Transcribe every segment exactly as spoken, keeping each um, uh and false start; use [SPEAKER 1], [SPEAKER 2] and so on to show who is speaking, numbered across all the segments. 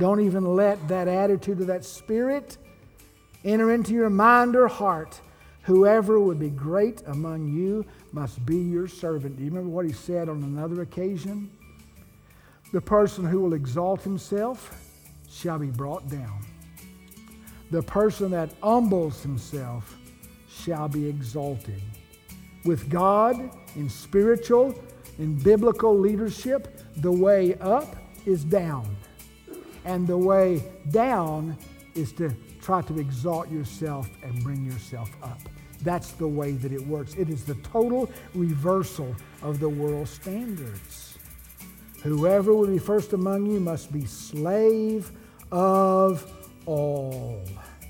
[SPEAKER 1] Don't even let that attitude or that spirit enter into your mind or heart. Whoever would be great among you must be your servant. Do you remember what he said on another occasion? The person who will exalt himself shall be brought down. The person that humbles himself shall be exalted. With God, in spiritual, in biblical leadership, the way up is down. And the way down is to try to exalt yourself and bring yourself up. That's the way that it works. It is the total reversal of the world standards. Whoever will be first among you must be slave of all.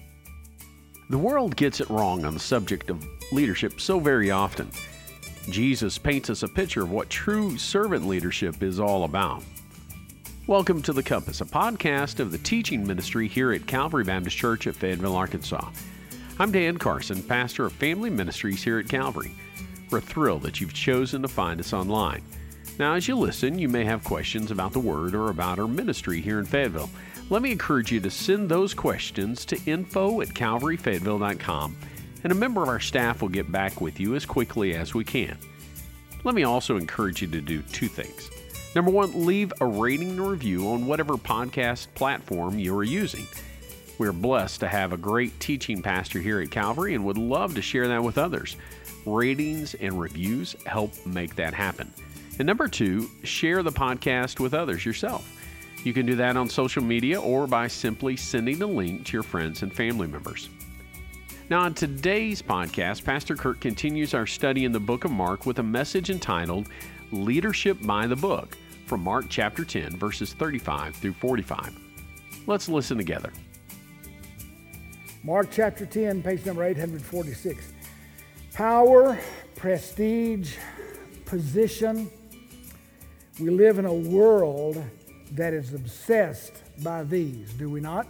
[SPEAKER 2] The world gets it wrong on the subject of leadership so very often. Jesus paints us a picture of what true servant leadership is all about. Welcome to The Compass, a podcast of the teaching ministry here at Calvary Baptist Church at Fayetteville, Arkansas. I'm Dan Carson, pastor of family ministries here at Calvary. We're thrilled that you've chosen to find us online. Now, as you listen, you may have questions about the Word or about our ministry here in Fayetteville. Let me encourage you to send those questions to info at calvary fayetteville dot com, and a member of our staff will get back with you as quickly as we can. Let me also encourage you to do two things. Number one, leave a rating and review on whatever podcast platform you are using. We're blessed to have a great teaching pastor here at Calvary and would love to share that with others. Ratings and reviews help make that happen. And number two, share the podcast with others yourself. You can do that on social media or by simply sending a link to your friends and family members. Now, on today's podcast, Pastor Kirk continues our study in the book of Mark with a message entitled Leadership by the Book from Mark chapter ten, verses thirty-five through forty-five. Let's listen together.
[SPEAKER 1] Mark chapter ten, page number eight hundred forty-six. Power, prestige, position. We live in a world that is obsessed by these, do we not?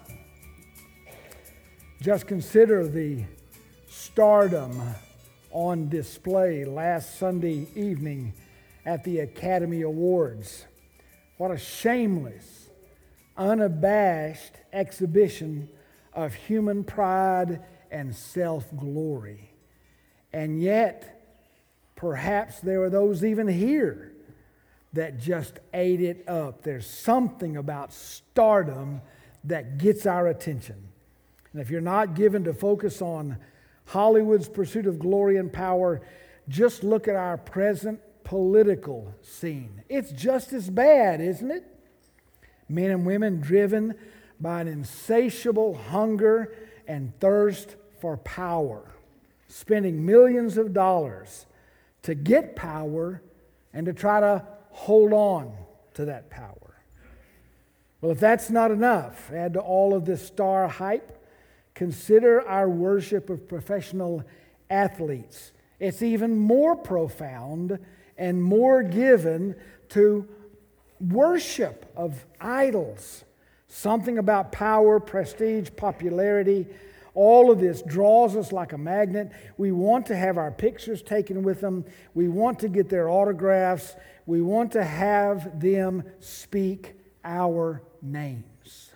[SPEAKER 1] Just consider the stardom on display last Sunday evening at the Academy Awards. What a shameless, unabashed exhibition of human pride and self-glory. And yet, perhaps there were those even here that just ate it up. There's something about stardom that gets our attention. And if you're not given to focus on Hollywood's pursuit of glory and power, just look at our present political scene. It's just as bad, isn't it? Men and women driven by an insatiable hunger and thirst for power, spending millions of dollars to get power and to try to hold on to that power. Well, if that's not enough, add to all of this star hype, consider our worship of professional athletes. It's even more profound and more given to worship of idols. Something about power, prestige, popularity, all of this draws us like a magnet. We want to have our pictures taken with them. We want to get their autographs. We want to have them speak our names.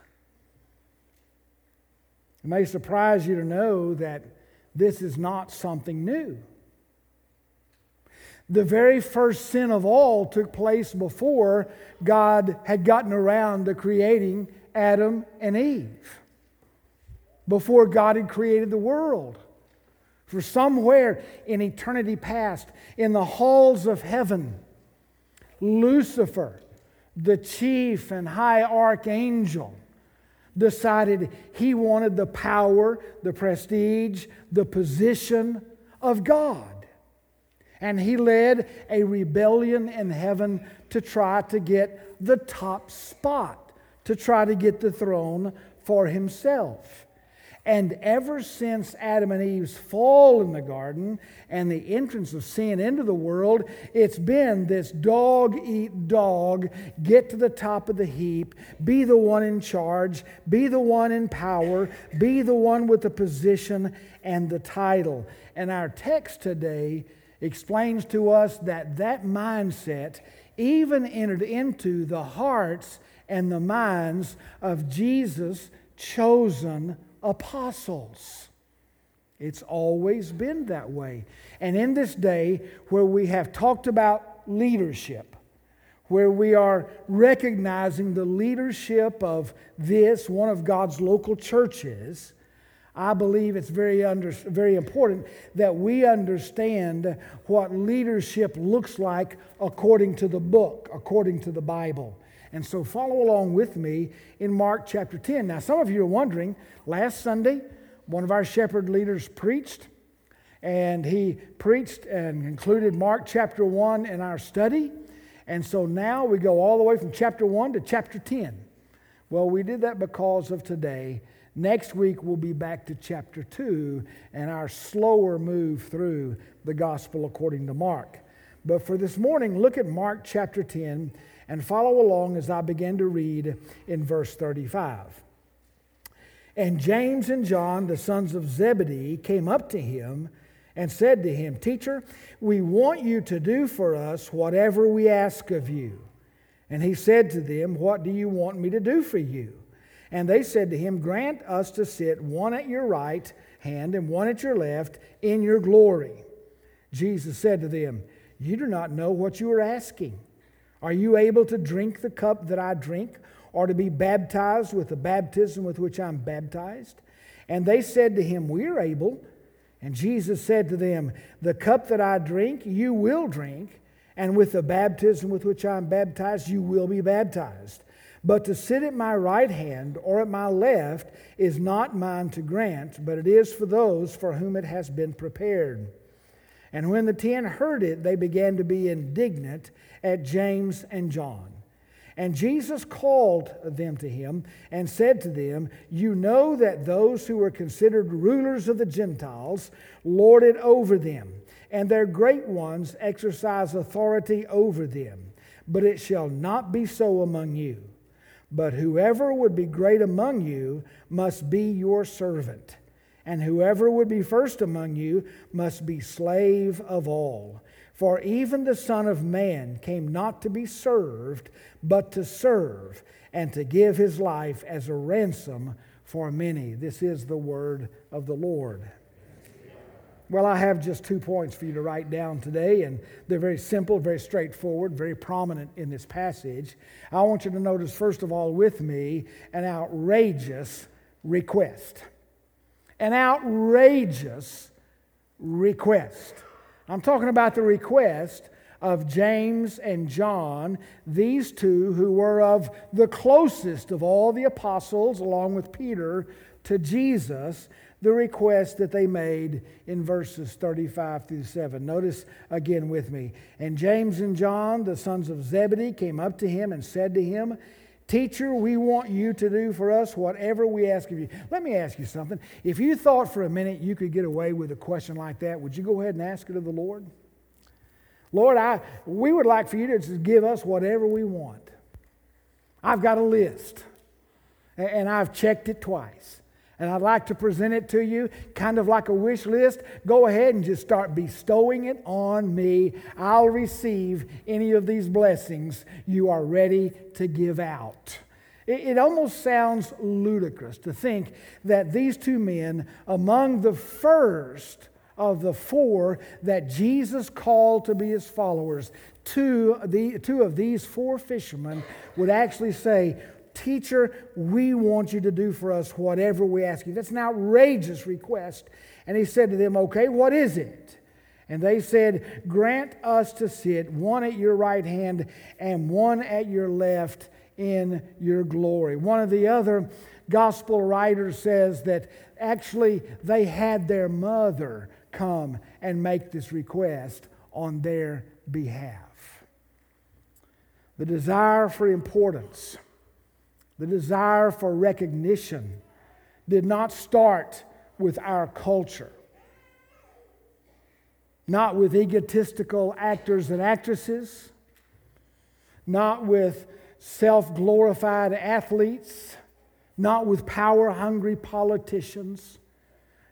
[SPEAKER 1] It may surprise you to know that this is not something new. The very first sin of all took place before God had gotten around to creating Adam and Eve. Before God had created the world. For somewhere in eternity past, in the halls of heaven, Lucifer, the chief and high archangel, decided he wanted the power, the prestige, the position of God. And he led a rebellion in heaven to try to get the top spot, to try to get the throne for himself. And ever since Adam and Eve's fall in the garden and the entrance of sin into the world, it's been this dog eat dog, get to the top of the heap, be the one in charge, be the one in power, be the one with the position and the title. And our text today explains to us that that mindset even entered into the hearts and the minds of Jesus' chosen apostles. It's always been that way. And in this day where we have talked about leadership, where we are recognizing the leadership of this, one of God's local churches, I believe it's very under, very important that we understand what leadership looks like according to the book, according to the Bible. And so follow along with me in Mark chapter ten. Now, some of you are wondering, last Sunday, one of our shepherd leaders preached, and he preached and included Mark chapter one in our study. And so now we go all the way from chapter one to chapter ten. Well, we did that because of today. Next week we'll be back to chapter two and our slower move through the gospel according to Mark. But for this morning, look at Mark chapter ten and follow along as I begin to read in verse thirty-five. And James and John, the sons of Zebedee, came up to him and said to him, "Teacher, we want you to do for us whatever we ask of you." And he said to them, "What do you want me to do for you?" And they said to him, "Grant us to sit one at your right hand and one at your left in your glory." Jesus said to them, "You do not know what you are asking. Are you able to drink the cup that I drink, or to be baptized with the baptism with which I'm baptized?" And they said to him, "We are able." And Jesus said to them, "The cup that I drink, you will drink, and with the baptism with which I am baptized, you will be baptized. But to sit at my right hand or at my left is not mine to grant, but it is for those for whom it has been prepared." And when the ten heard it, they began to be indignant at James and John. And Jesus called them to him and said to them, "You know that those who are considered rulers of the Gentiles lord it over them, and their great ones exercise authority over them. But it shall not be so among you. But whoever would be great among you must be your servant, and whoever would be first among you must be slave of all. For even the Son of Man came not to be served, but to serve, and to give his life as a ransom for many." This is the word of the Lord. Well, I have just two points for you to write down today, and they're very simple, very straightforward, very prominent in this passage. I want you to notice, first of all, with me, an outrageous request. An outrageous request. I'm talking about the request of James and John, these two who were of the closest of all the apostles, along with Peter, to Jesus, the request that they made in verses thirty-five through seven. Notice again with me. And James and John, the sons of Zebedee, came up to him and said to him, "Teacher, we want you to do for us whatever we ask of you." Let me ask you something. If you thought for a minute you could get away with a question like that, would you go ahead and ask it of the Lord? Lord, I we would like for you to just give us whatever we want. I've got a list, and I've checked it twice. And I'd like to present it to you kind of like a wish list. Go ahead and just start bestowing it on me. I'll receive any of these blessings you are ready to give out. It, it almost sounds ludicrous to think that these two men, among the first of the four that Jesus called to be his followers, two, the, two of these four fishermen would actually say, "Teacher, we want you to do for us whatever we ask you." That's an outrageous request. And he said to them, "Okay, what is it?" And they said, "Grant us to sit one at your right hand and one at your left in your glory." One of the other gospel writers says that actually they had their mother come and make this request on their behalf. The desire for importance, the desire for recognition did not start with our culture, not with egotistical actors and actresses, not with self-glorified athletes, not with power-hungry politicians.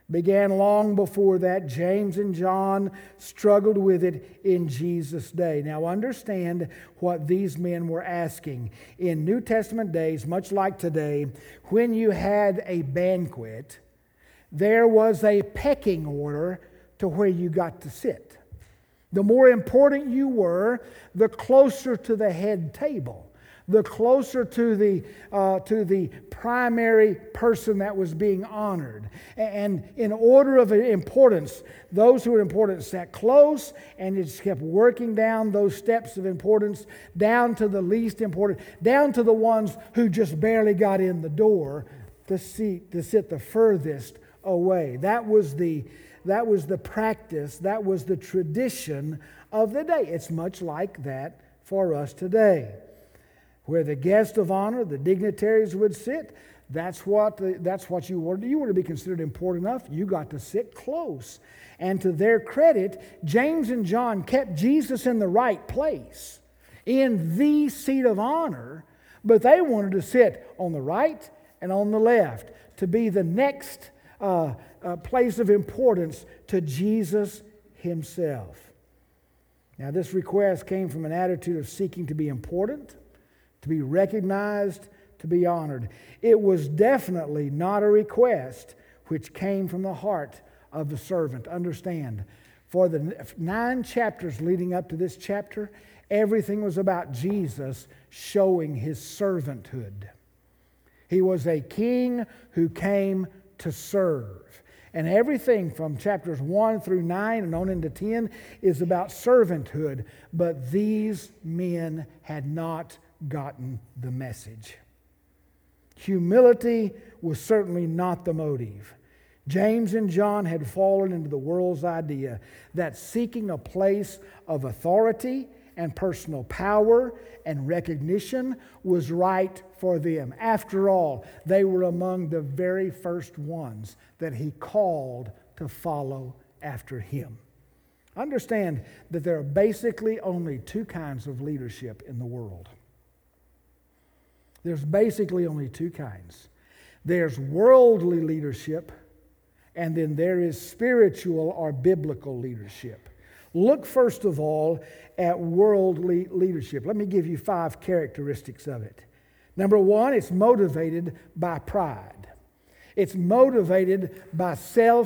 [SPEAKER 1] Began long before that. James and John struggled with it in Jesus' day. Now understand what these men were asking. In New Testament days, much like today, when you had a banquet, there was a pecking order to where you got to sit. The more important you were, the closer to the head table, the closer to the uh, to the primary person that was being honored. And in order of importance, those who were important sat close, and it just kept working down those steps of importance, down to the least important, down to the ones who just barely got in the door to seat to sit the furthest away. That was the That was the practice, that was the tradition of the day. It's much like that for us today. Where the guest of honor, the dignitaries would sit, that's what, the, that's what you wanted. You wanted to be considered important enough, you got to sit close. And to their credit, James and John kept Jesus in the right place, in the seat of honor, but they wanted to sit on the right and on the left, to be the next uh, uh, place of importance to Jesus himself. Now, this request came from an attitude of seeking to be important, to be recognized, to be honored. It was definitely not a request which came from the heart of the servant. Understand, for the nine chapters leading up to this chapter, everything was about Jesus showing his servanthood. He was a king who came to serve. And everything from chapters one through nine and on into ten is about servanthood. But these men had not gotten the message. Humility was certainly not the motive. James and John had fallen into the world's idea that seeking a place of authority and personal power and recognition was right for them. After all, they were among the very first ones that he called to follow after him. Understand that there are basically only two kinds of leadership in the world. There's basically only two kinds. There's worldly leadership, and then there is spiritual or biblical leadership. Look first of all at worldly leadership. Let me give you five characteristics of it. Number one, it's motivated by pride. It's motivated by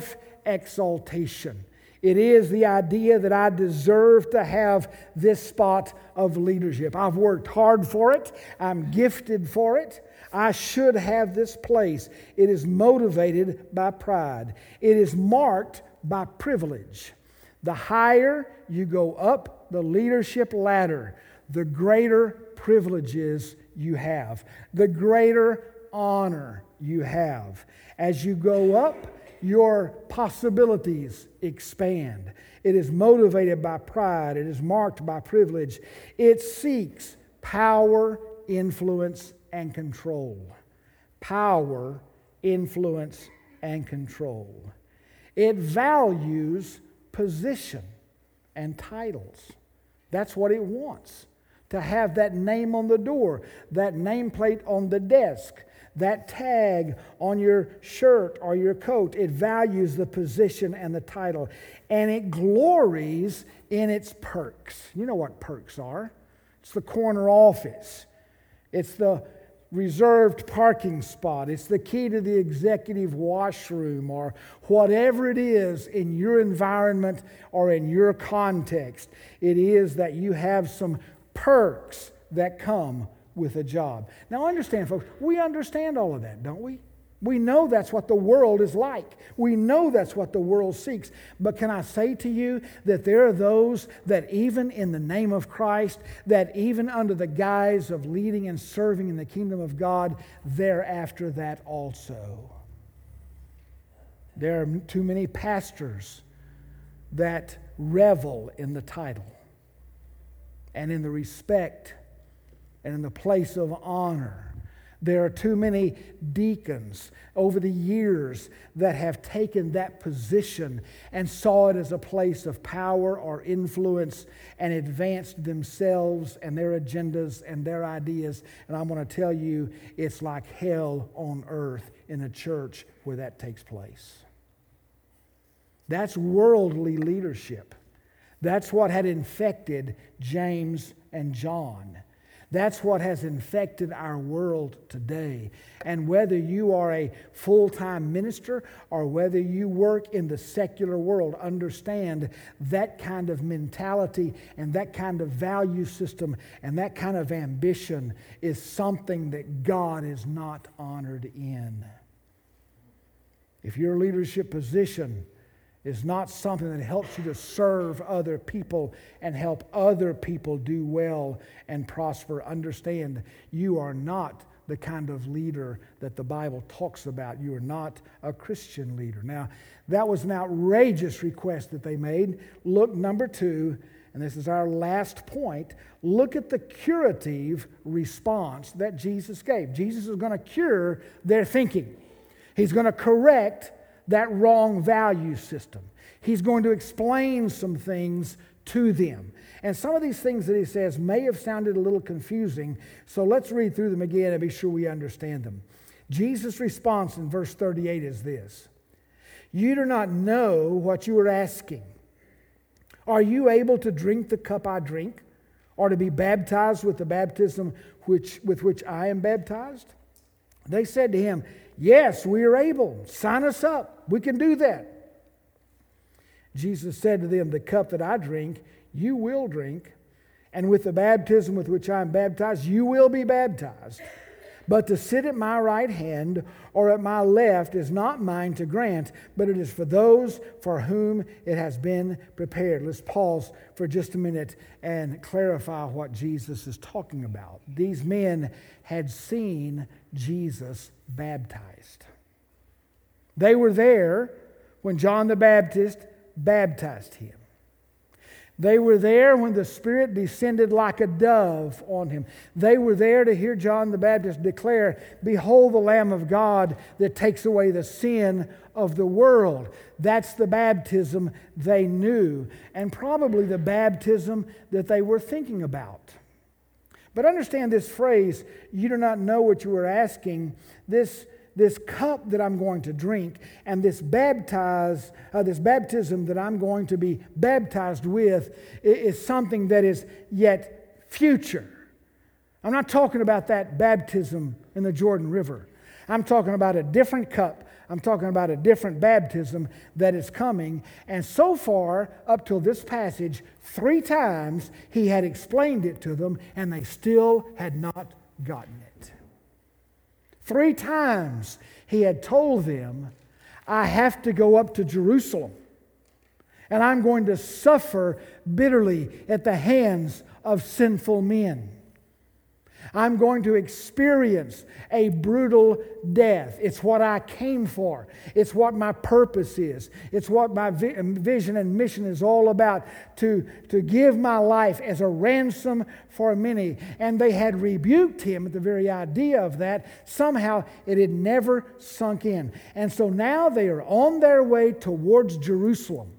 [SPEAKER 1] self-exaltation. It is the idea that I deserve to have this spot of leadership. I've worked hard for it. I'm gifted for it. I should have this place. It is motivated by pride. It is marked by privilege. The higher you go up the leadership ladder, the greater privileges you have, the greater honor you have. As you go up, your possibilities expand. It is motivated by pride. It is marked by privilege. It seeks power, influence, and control. Power, influence, and control. It values position and titles. That's what it wants. To have that name on the door, that nameplate on the desk, that tag on your shirt or your coat. It values the position and the title. And it glories in its perks. You know what perks are. It's the corner office. It's the reserved parking spot. It's the key to the executive washroom, or whatever it is in your environment or in your context. It is that you have some perks that come with a job. Now understand, folks, we understand all of that, don't we? We know that's what the world is like. We know that's what the world seeks. But can I say to you that there are those that even in the name of Christ, that even under the guise of leading and serving in the kingdom of God, they're after that also. There are too many pastors that revel in the title and in the respect and in the place of honor. There are too many deacons over the years that have taken that position and saw it as a place of power or influence and advanced themselves and their agendas and their ideas. And I'm going to tell you, it's like hell on earth in a church where that takes place. That's worldly leadership. That's what had infected James and John. That's what has infected our world today. And whether you are a full-time minister or whether you work in the secular world, understand that kind of mentality and that kind of value system and that kind of ambition is something that God is not honored in. If your leadership position is not something that helps you to serve other people and help other people do well and prosper, understand you are not the kind of leader that the Bible talks about. You are not a Christian leader. Now, that was an outrageous request that they made. Look, number two, and this is our last point, look at the curative response that Jesus gave. Jesus is going to cure their thinking. He's going to correct that wrong value system. He's going to explain some things to them. And some of these things that he says may have sounded a little confusing, so let's read through them again and be sure we understand them. Jesus' response in verse thirty-eight is this: "You do not know what you are asking. Are you able to drink the cup I drink, or to be baptized with the baptism which, with which I am baptized?" They said to him, "Yes, we are able. Sign us up. We can do that." Jesus said to them, "The cup that I drink, you will drink, and with the baptism with which I am baptized, you will be baptized. But to sit at my right hand or at my left is not mine to grant, but it is for those for whom it has been prepared." Let's pause for just a minute and clarify what Jesus is talking about. These men had seen Jesus baptized. They were there when John the Baptist baptized him. They were there when the Spirit descended like a dove on him. They were there to hear John the Baptist declare, "Behold the Lamb of God that takes away the sin of the world." That's the baptism they knew, and probably the baptism that they were thinking about. But understand this phrase, "You do not know what you are asking." This This cup that I'm going to drink and this baptize, uh, this baptism that I'm going to be baptized with is something that is yet future. I'm not talking about that baptism in the Jordan River. I'm talking about a different cup. I'm talking about a different baptism that is coming. And so far, up till this passage, three times he had explained it to them and they still had not gotten it. Three times he had told them, "I have to go up to Jerusalem, and I'm going to suffer bitterly at the hands of sinful men. I'm going to experience a brutal death. It's what I came for. It's what my purpose is. It's what my vi- vision and mission is all about, to, to give my life as a ransom for many." And they had rebuked him at the very idea of that. Somehow it had never sunk in. And so now they are on their way towards Jerusalem.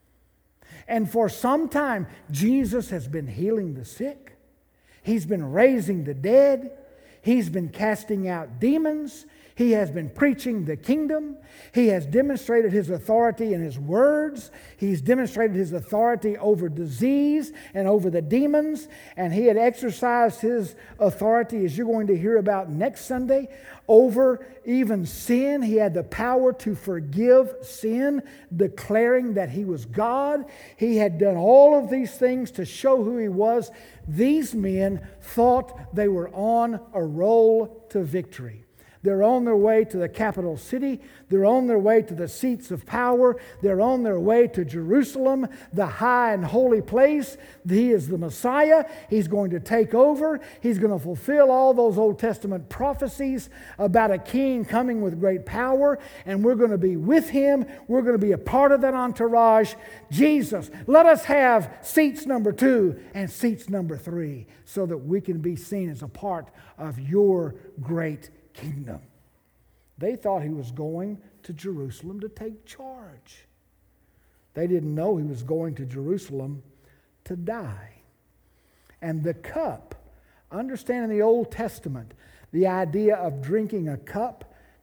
[SPEAKER 1] And for some time, Jesus has been healing the sick. He's been raising the dead. He's been casting out demons. He has been preaching the kingdom. He has demonstrated his authority in his words. He's demonstrated his authority over disease and over the demons. And he had exercised his authority, as you're going to hear about next Sunday, over even sin. He had the power to forgive sin, declaring that he was God. He had done all of these things to show who he was. These men thought they were on a roll to victory. They're on their way to the capital city. They're on their way to the seats of power. They're on their way to Jerusalem, the high and holy place. He is the Messiah. He's going to take over. He's going to fulfill all those Old Testament prophecies about a king coming with great power, and we're going to be with him. We're going to be a part of that entourage. Jesus, let us have seats number two and seats number three so that we can be seen as a part of your great kingdom. They thought he was going to Jerusalem to take charge. They didn't know he was going to Jerusalem to die. And the cup, understand in the Old Testament, the idea of drinking a cup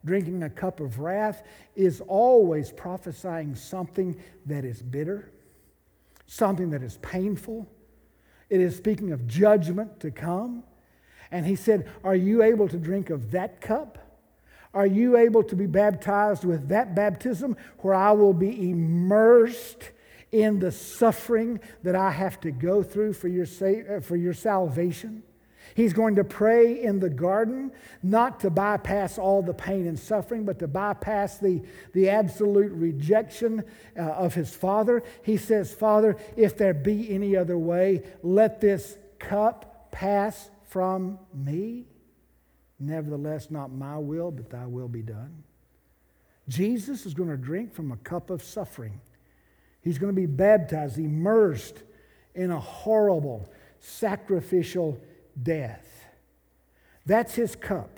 [SPEAKER 1] drinking a cup of wrath, is always prophesying something that is bitter, something that is painful. It is speaking of judgment to come. And he said, are you able to drink of that cup? Are you able to be baptized with that baptism where I will be immersed in the suffering that I have to go through for your sa- for your salvation? He's going to pray in the garden, not to bypass all the pain and suffering, but to bypass the, the absolute rejection uh, of his Father. He says, Father, if there be any other way, let this cup pass from me. Nevertheless, not my will, but thy will be done. Jesus is going to drink from a cup of suffering. He's going to be baptized, immersed in a horrible, sacrificial death. That's his cup.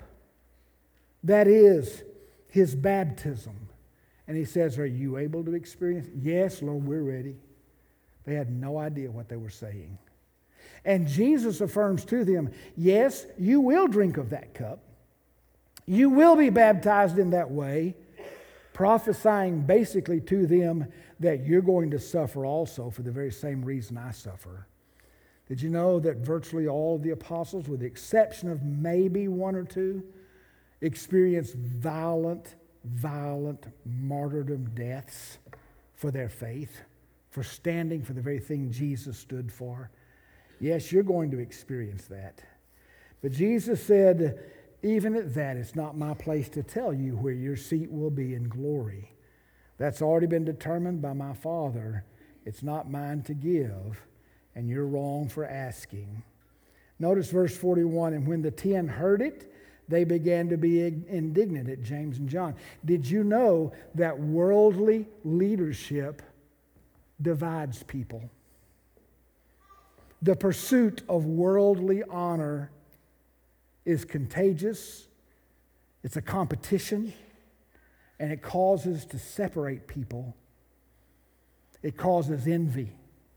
[SPEAKER 1] That is his baptism. And he says, are you able to experience it? Yes, Lord, we're ready. They had no idea what they were saying. And Jesus affirms to them, yes, you will drink of that cup. You will be baptized in that way, prophesying basically to them that you're going to suffer also for the very same reason I suffer. Did you know that virtually all of the apostles, with the exception of maybe one or two, experienced violent, violent martyrdom deaths for their faith, for standing for the very thing Jesus stood for? Yes, you're going to experience that. But Jesus said, even at that, it's not my place to tell you where your seat will be in glory. That's already been determined by my Father. It's not mine to give, and you're wrong for asking. Notice verse forty-one, and when the ten heard it, they began to be indignant at James and John. Did you know that worldly leadership divides people? The pursuit of worldly honor is contagious. It's a competition, and it causes to separate people. It causes envy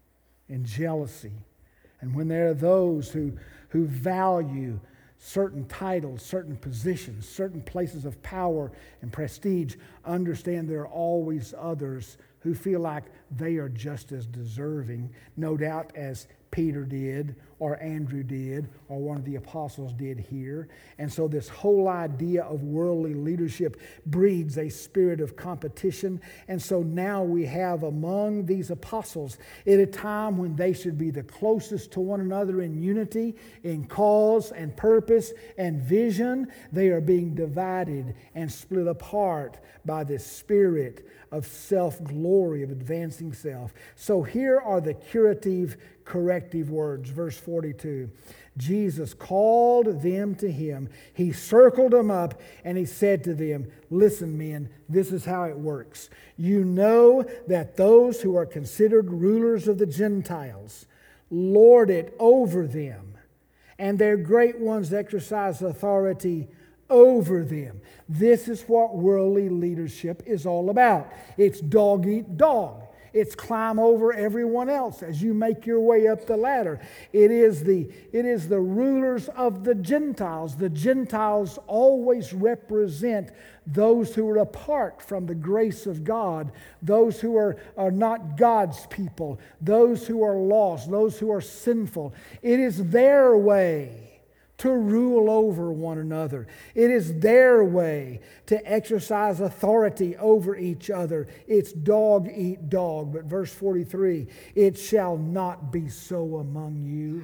[SPEAKER 1] and jealousy. And when there are those who, who value certain titles, certain positions, certain places of power and prestige, understand there are always others who feel like they are just as deserving, no doubt as Peter did, or Andrew did, or one of the apostles did here. And so this whole idea of worldly leadership breeds a spirit of competition. And so now we have among these apostles, at a time when they should be the closest to one another in unity, in cause and purpose and vision, they are being divided and split apart by this spirit of self-glory, of advancing self. So here are the curative, corrective words. Verse forty-two. Jesus called them to him. He circled them up and he said to them, listen, men, this is how it works. You know that those who are considered rulers of the Gentiles lord it over them, and their great ones exercise authority over them. This is what worldly leadership is all about. It's dog eat dog. It's climb over everyone else as you make your way up the ladder. It is the, it is the rulers of the Gentiles. The Gentiles always represent those who are apart from the grace of God, those who are, are not God's people, those who are lost, those who are sinful. It is their way to rule over one another. It is their way to exercise authority over each other. It's dog eat dog. But verse forty-three, it shall not be so among you.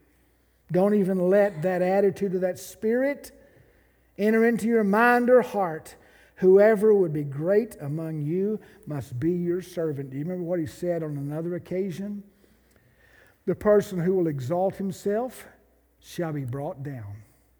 [SPEAKER 1] Don't even let that attitude or that spirit enter into your mind or heart. Whoever would be great among you must be your servant. Do you remember what he said on another occasion? The person who will exalt himself shall be brought down.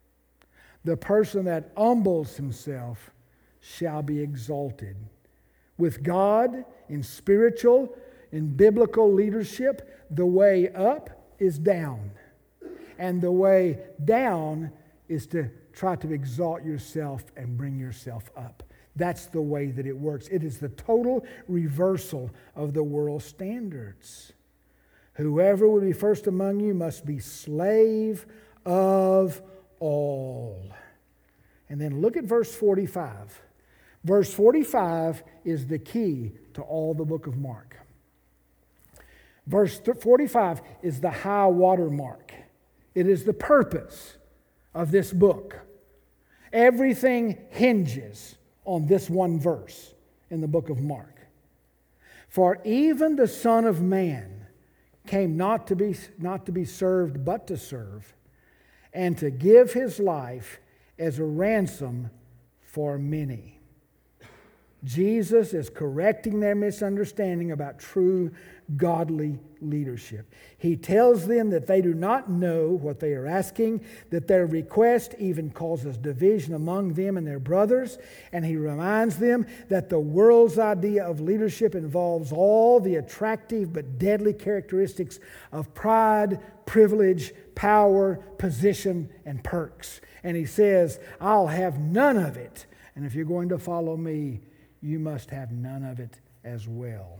[SPEAKER 1] The person that humbles himself shall be exalted. With God, in spiritual, in biblical leadership, the way up is down. And the way down is to try to exalt yourself and bring yourself up. That's the way that it works. It is the total reversal of the world standards. Whoever would be first among you must be slave of all. And then look at verse forty-five. Verse forty-five is the key to all the book of Mark. Verse forty-five is the high water mark. It is the purpose of this book. Everything hinges on this one verse in the book of Mark. For even the Son of Man came not to be, not to be served, but to serve, and to give his life as a ransom for many. Jesus is correcting their misunderstanding about true godly leadership. He tells them that they do not know what they are asking, that their request even causes division among them and their brothers, and he reminds them that the world's idea of leadership involves all the attractive but deadly characteristics of pride, privilege, power, position, and perks. And he says, I'll have none of it. And if you're going to follow me, you must have none of it as well.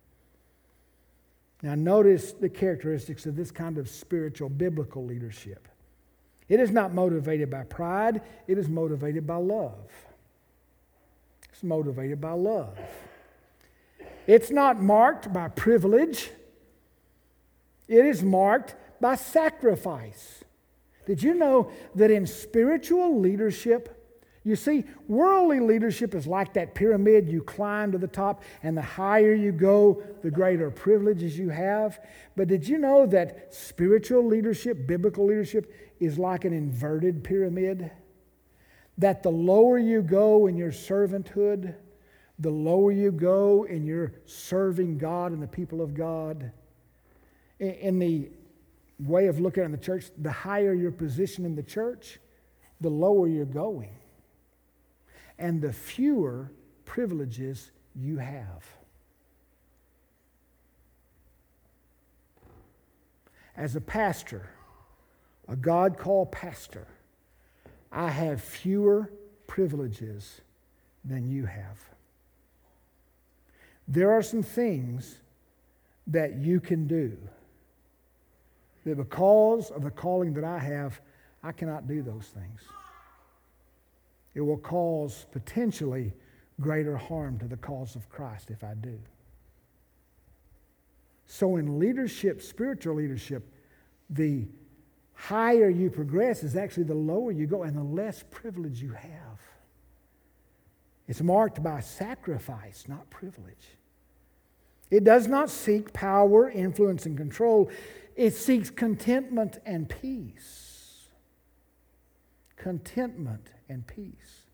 [SPEAKER 1] Now notice the characteristics of this kind of spiritual, biblical leadership. It is not motivated by pride. It is motivated by love. It's motivated by love. It's not marked by privilege. It is marked by sacrifice. Did you know that in spiritual leadership, you see, worldly leadership is like that pyramid. You climb to the top, and the higher you go, the greater privileges you have. But did you know that spiritual leadership, biblical leadership, is like an inverted pyramid? That the lower you go in your servanthood, the lower you go in your serving God and the people of God. In the way of looking at the church, the higher your position in the church, the lower you're going. And the fewer privileges you have. As a pastor, a God-called pastor, I have fewer privileges than you have. There are some things that you can do that because of the calling that I have, I cannot do those things. It will cause potentially greater harm to the cause of Christ if I do. So in leadership, spiritual leadership, the higher you progress is actually the lower you go and the less privilege you have. It's marked by sacrifice, not privilege. It does not seek power, influence, and control. It seeks contentment and peace. Contentment and peace.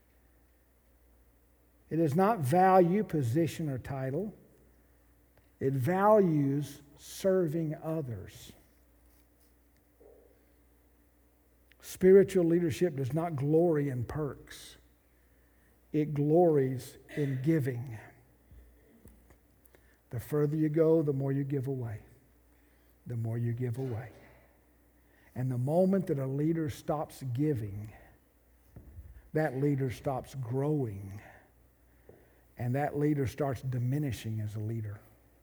[SPEAKER 1] It does not value position or title. It values serving others. Spiritual leadership does not glory in perks. It glories in giving. The further you go, the more you give away. The more you give away. And the moment that a leader stops giving, that leader stops growing. And that leader starts diminishing as a leader.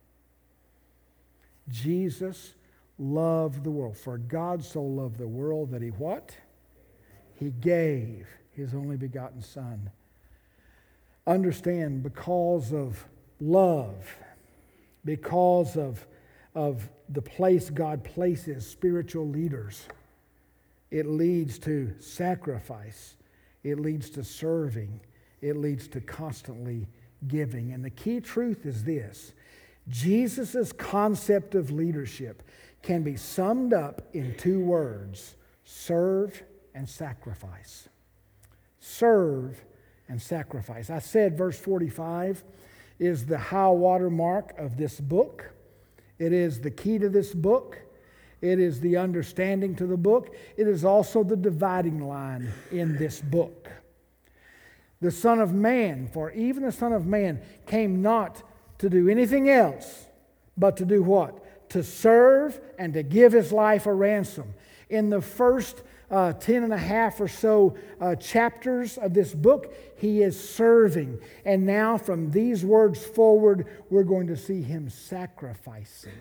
[SPEAKER 1] Jesus loved the world. For God so loved the world that he what? He gave his only begotten Son. Understand, because of love, because of of the place God places spiritual leaders, it leads to sacrifice. It leads to serving. It leads to constantly giving. And the key truth is this: Jesus' concept of leadership can be summed up in two words: serve and sacrifice. Serve and sacrifice. I said verse forty-five is the high water mark of this book. It is the key to this book. It is the understanding to the book. It is also the dividing line in this book. The Son of Man, for even the Son of Man came not to do anything else, but to do what? To serve and to give his life a ransom. In the first uh, ten and a half or so uh, chapters of this book, he is serving. And now from these words forward, we're going to see him sacrificing.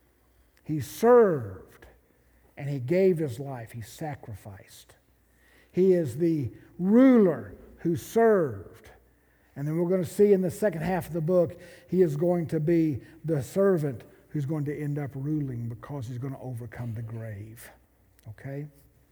[SPEAKER 1] He served and he gave his life. He sacrificed. He is the ruler who served. And then we're going to see in the second half of the book, he is going to be the servant who's going to end up ruling because he's going to overcome the grave. Okay?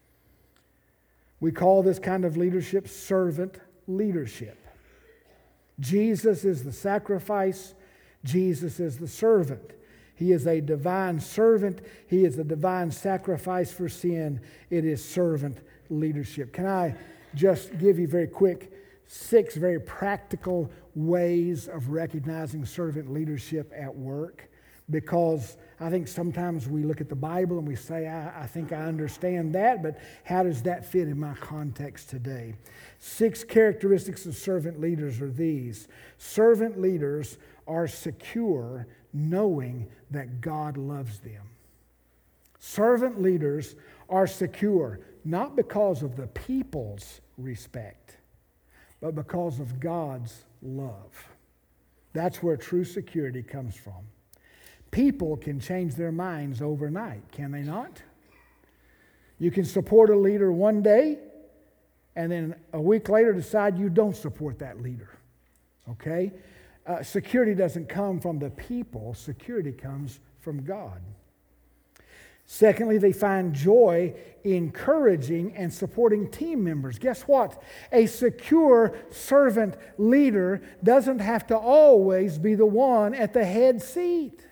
[SPEAKER 1] We call this kind of leadership servant leadership. Jesus is the sacrifice. Jesus is the servant. He is a divine servant. He is a divine sacrifice for sin. It is servant leadership. Can I just give you very quick six very practical ways of recognizing servant leadership at work? Because I think sometimes we look at the Bible and we say, I, I think I understand that, but how does that fit in my context today? Six characteristics of servant leaders are these. Servant leaders are secure knowing that God loves them. Servant leaders are secure not because of the people's respect, but because of God's love. That's where true security comes from. People can change their minds overnight, can they not? You can support a leader one day, and then a week later decide you don't support that leader. Okay? Uh, security doesn't come from the people. Security comes from God. Secondly, they find joy encouraging and supporting team members. Guess what? A secure servant leader doesn't have to always be the one at the head seat.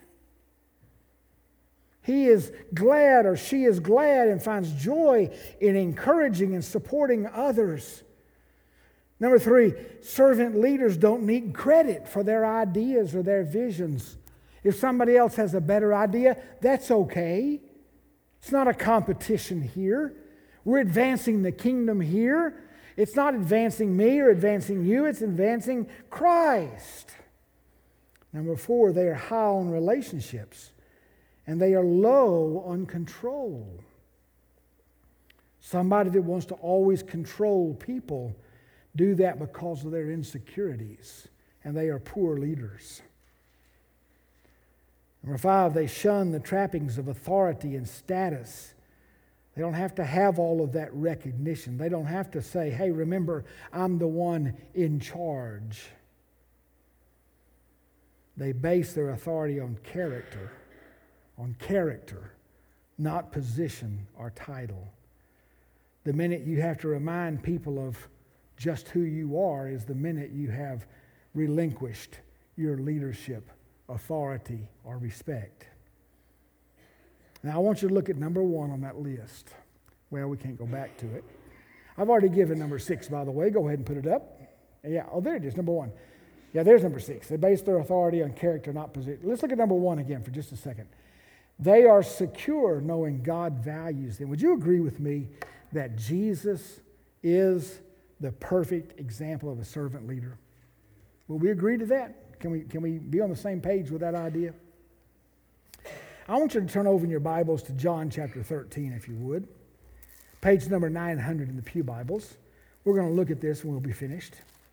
[SPEAKER 1] He is glad or she is glad and finds joy in encouraging and supporting others. Number three, servant leaders don't need credit for their ideas or their visions. If somebody else has a better idea, that's okay. It's not a competition here. We're advancing the kingdom here. It's not advancing me or advancing you. It's advancing Christ. Number four, they are high on relationships. And they are low on control. Somebody that wants to always control people do that because of their insecurities. And they are poor leaders. Number five, they shun the trappings of authority and status. They don't have to have all of that recognition. They don't have to say, hey, remember, I'm the one in charge. They base their authority on character. On character, not position or title. The minute you have to remind people of just who you are is the minute you have relinquished your leadership, authority, or respect. Now, I want you to look at number one on that list. Well, we can't go back to it. I've already given number six, by the way. Go ahead and put it up. Yeah, oh, there it is, number one. Yeah, there's number six. They base their authority on character, not position. Let's look at number one again for just a second. They are secure knowing God values them. Would you agree with me that Jesus is the perfect example of a servant leader? Will we agree to that? Can we, can we be on the same page with that idea? I want you to turn over in your Bibles to John chapter thirteen, if you would. Page number nine hundred in the Pew Bibles. We're going to look at this and we'll be finished.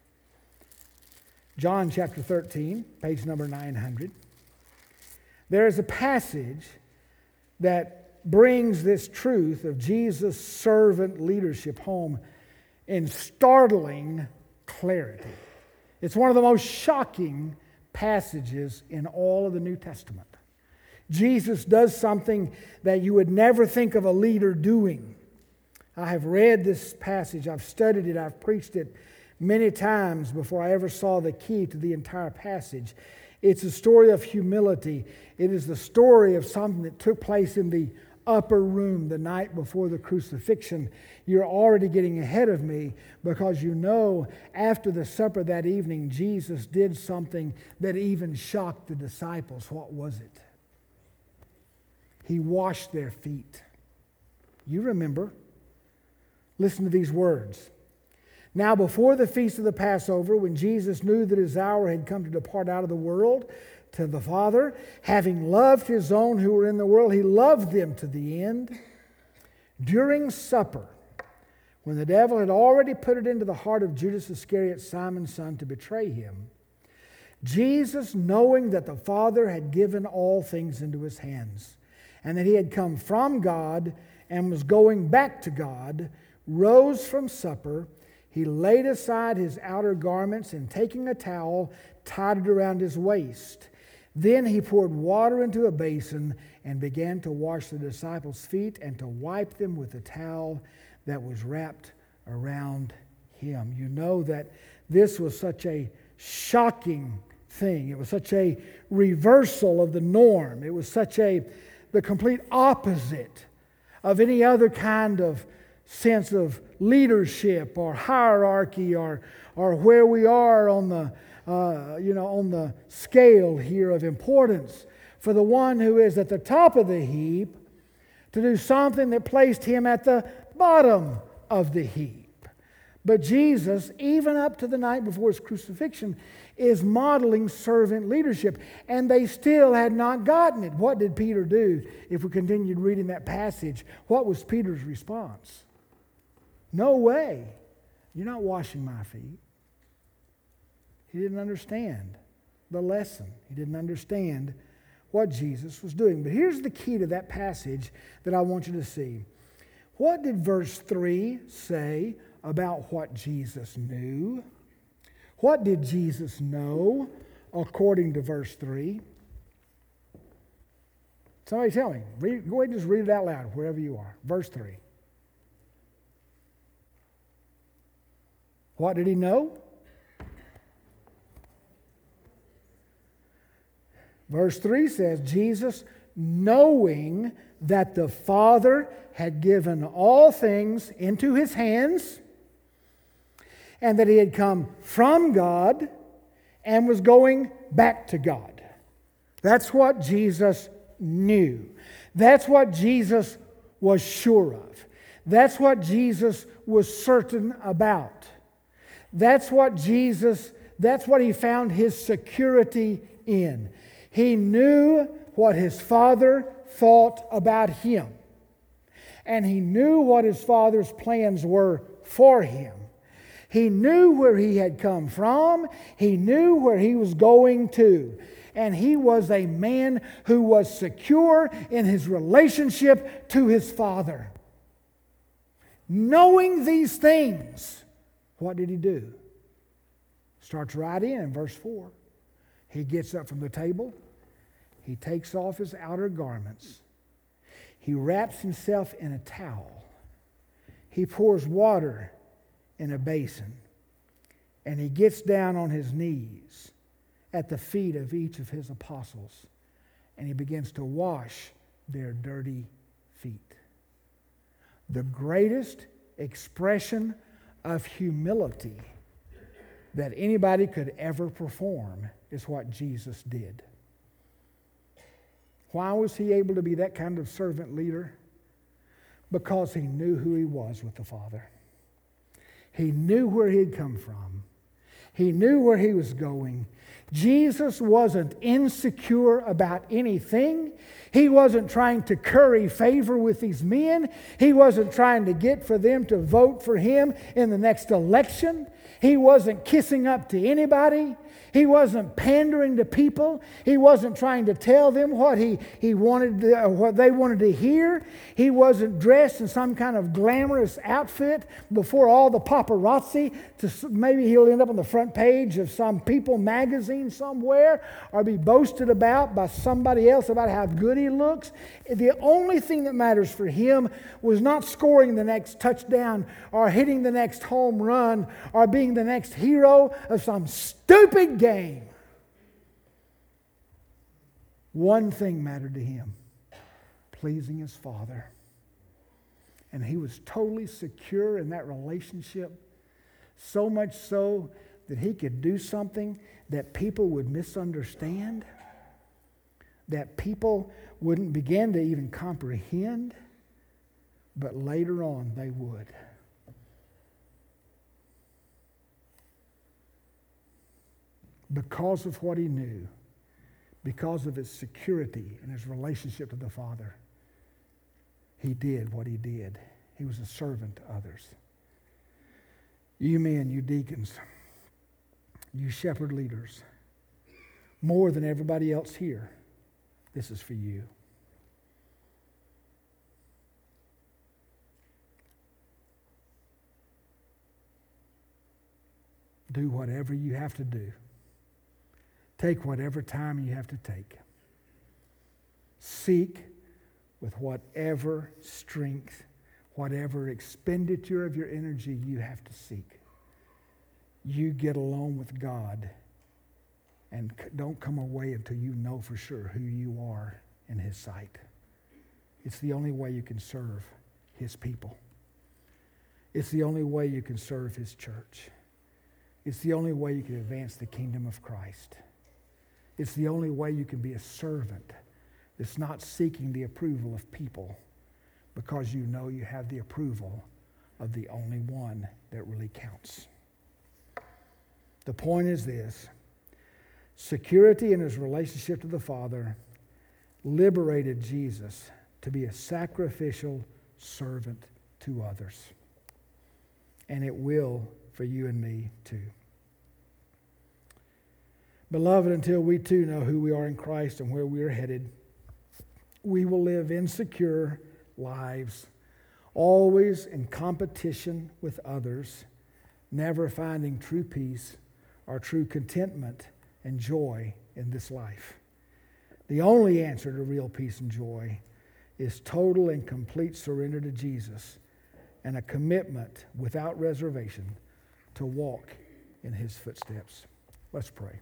[SPEAKER 1] John chapter thirteen, page number nine hundred. There is a passage that brings this truth of Jesus' servant leadership home in startling clarity. It's one of the most shocking passages in all of the New Testament. Jesus does something that you would never think of a leader doing. I have read this passage, I've studied it, I've preached it many times before I ever saw the key to the entire passage. It's a story of humility. It is the story of something that took place in the upper room the night before the crucifixion. You're already getting ahead of me because you know after the supper that evening, Jesus did something that even shocked the disciples. What was it? He washed their feet. You remember. Listen to these words. Now, before the feast of the Passover, when Jesus knew that his hour had come to depart out of the world to the Father, having loved his own who were in the world, he loved them to the end. During supper, when the devil had already put it into the heart of Judas Iscariot, Simon's son, to betray him, Jesus, knowing that the Father had given all things into his hands, and that he had come from God and was going back to God, rose from supper, he laid aside his outer garments, and taking a towel, tied it around his waist. Then he poured water into a basin and began to wash the disciples' feet and to wipe them with the towel that was wrapped around him. You know that this was such a shocking thing. It was such a reversal of the norm. It was such a the complete opposite of any other kind of sense of leadership or hierarchy or or where we are on the uh, you know on the scale here of importance. For the one who is at the top of the heap to do something that placed him at the bottom of the heap. But Jesus, even up to the night before his crucifixion, is modeling servant leadership. And they still had not gotten it. What did Peter do? If we continued reading that passage, what was Peter's response? No way. You're not washing my feet. He didn't understand the lesson. He didn't understand what Jesus was doing. But here's the key to that passage that I want you to see. What did verse three say about what Jesus knew? What did Jesus know according to verse three? Somebody tell me. Read, go ahead and just read it out loud wherever you are. Verse three. What did he know? Verse three says, Jesus, knowing that the Father had given all things into his hands, and that he had come from God and was going back to God. That's what Jesus knew. That's what Jesus was sure of. That's what Jesus was certain about. That's what Jesus, that's what he found his security in. He knew what his Father thought about him. And he knew what his Father's plans were for him. He knew where he had come from. He knew where he was going to. And he was a man who was secure in his relationship to his Father. Knowing these things, what did he do? Starts right in in verse four. He gets up from the table. He takes off his outer garments. He wraps himself in a towel. He pours water in a basin. And he gets down on his knees at the feet of each of his apostles. And he begins to wash their dirty feet. The greatest expression of humility that anybody could ever perform is what Jesus did. Why was he able to be that kind of servant leader? Because he knew who he was with the Father. He knew where he had come from. He knew where he was going. Jesus wasn't insecure about anything. He wasn't trying to curry favor with these men. He wasn't trying to get for them to vote for him in the next election. He wasn't kissing up to anybody. He wasn't pandering to people. He wasn't trying to tell them what he, he wanted to, or what they wanted to hear. He wasn't dressed in some kind of glamorous outfit before all the paparazzi. To, maybe he'll end up on the front page of some People magazine somewhere or be boasted about by somebody else about how good he looks. The only thing that matters for him was not scoring the next touchdown or hitting the next home run or being the next hero of some stupid game. One thing mattered to him: pleasing his Father. And he was totally secure in that relationship, so much so that he could do something that people would misunderstand, that people wouldn't begin to even comprehend, but later on they would. Because of what he knew, because of his security and his relationship to the Father, he did what he did. He was a servant to others. You men, you deacons, you shepherd leaders, more than everybody else here, this is for you. do whatever you have to do. Take whatever time you have to take. Seek with whatever strength, whatever expenditure of your energy you have to seek. You get alone with God and don't come away until you know for sure who you are in His sight. It's the only way you can serve His people. It's the only way you can serve His church. It's the only way you can advance the kingdom of Christ. It's the only way you can be a servant that's not seeking the approval of people, because you know you have the approval of the only one that really counts. The point is this: security in His relationship to the Father liberated Jesus to be a sacrificial servant to others. And it will for you and me too. Beloved, until we too know who we are in Christ and where we are headed, we will live insecure lives, always in competition with others, never finding true peace or true contentment and joy in this life. The only answer to real peace and joy is total and complete surrender to Jesus and a commitment without reservation to walk in His footsteps. Let's pray.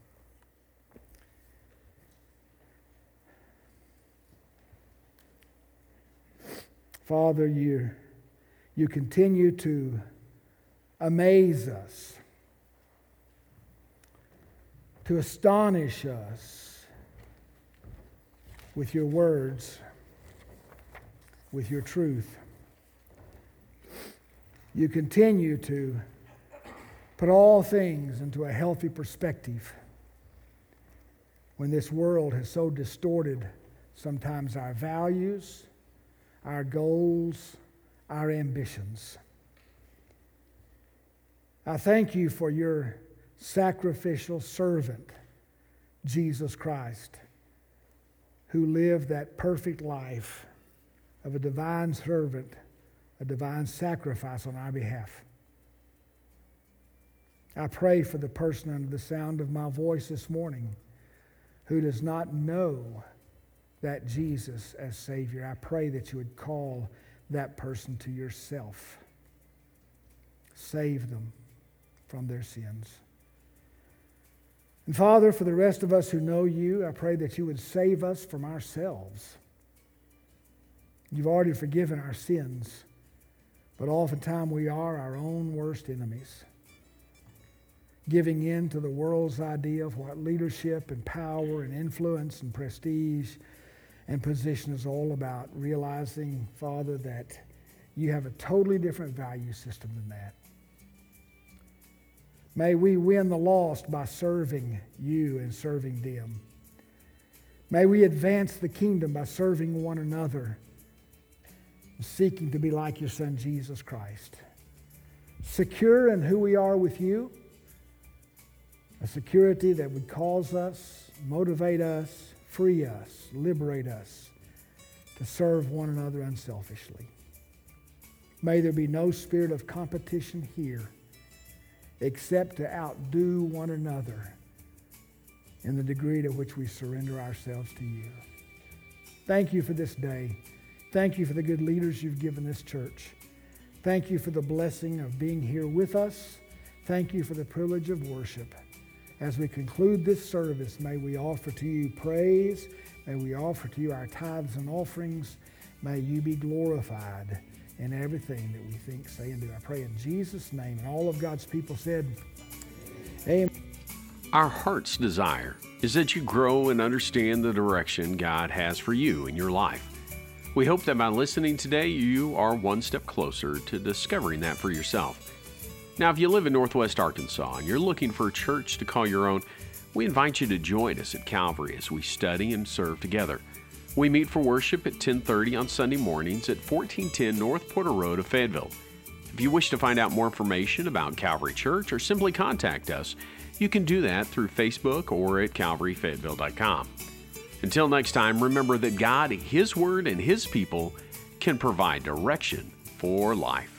[SPEAKER 1] Father, you, you continue to amaze us, to astonish us with your words, with your truth. You continue to put all things into a healthy perspective when this world has so distorted sometimes our values, our goals, our ambitions. I thank you for your sacrificial servant, Jesus Christ, who lived that perfect life of a divine servant, a divine sacrifice on our behalf. I pray for the person under the sound of my voice this morning who does not know that Jesus as Savior. I pray that you would call that person to yourself. Save them from their sins. And Father, for the rest of us who know you, I pray that you would save us from ourselves. You've already forgiven our sins, but oftentimes we are our own worst enemies, giving in to the world's idea of what leadership and power and influence and prestige and position is all about, realizing, Father, that you have a totally different value system than that. May we win the lost by serving you and serving them. May we advance the kingdom by serving one another, seeking to be like your Son, Jesus Christ. Secure in who we are with you, a security that would cause us, motivate us, free us, liberate us to serve one another unselfishly. May there be no spirit of competition here except to outdo one another in the degree to which we surrender ourselves to you. Thank you for this day. Thank you for the good leaders you've given this church. Thank you for the blessing of being here with us. Thank you for the privilege of worship. As we conclude this service, may we offer to you praise. May we offer to you our tithes and offerings. May you be glorified in everything that we think, say, and do. I pray in Jesus' name. And all of God's people said, amen.
[SPEAKER 2] Our heart's desire is that you grow and understand the direction God has for you in your life. We hope that by listening today, you are one step closer to discovering that for yourself. Now, if you live in Northwest Arkansas and you're looking for a church to call your own, we invite you to join us at Calvary as we study and serve together. We meet for worship at ten thirty on Sunday mornings at fourteen ten North Porter Road of Fayetteville. If you wish to find out more information about Calvary Church or simply contact us, you can do that through Facebook or at calvary fayetteville dot com. Until next time, remember that God, His Word, and His people can provide direction for life.